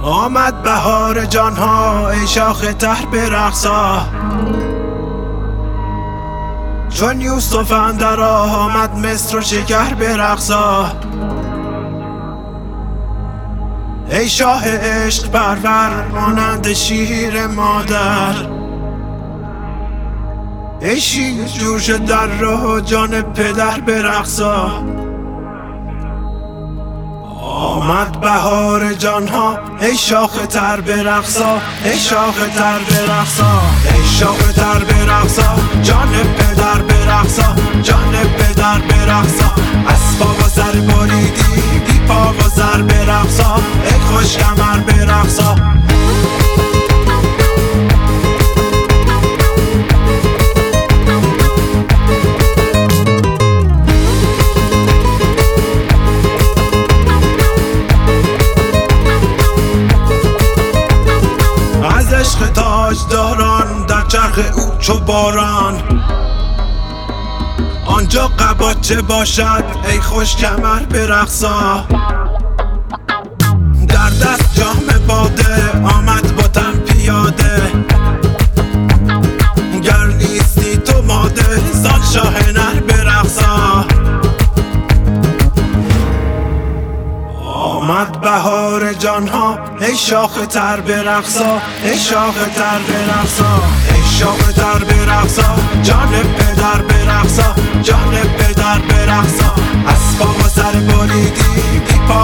آمد بهار جانها ای شاخ تر برقصا، چون یوسف اندر آمد مصر و شکر برقصا. ای شاه عشق پرور مانند شیر مادر، ای شیر جوش در راه جان پدر برقصا. آمد بهار جانها ای شاخ تر برقصا، ای شاخ تر برقصا، ای شاخ تر برقصا، جان پدر برقصا، جان پدر برقصا. از پا و سر بریدی بی پا و سر برقصا، ای خوش کمر برقصا. عشق تاجداران در چرخ او چو باران، آنجا قباچه باشد ای خوش کمر برقصا. در دست جام باده آمد با تن پیاده، گر نیستی تو ماده زان شاه نر برقصا. آمد بهار جانها ای شاخ تر برقصا، ای شاخ تر برقصا، ای شاخ تر برقصا، جان پدر برقصا، جان پدر برقصا. از پا و سر بریدی بی پا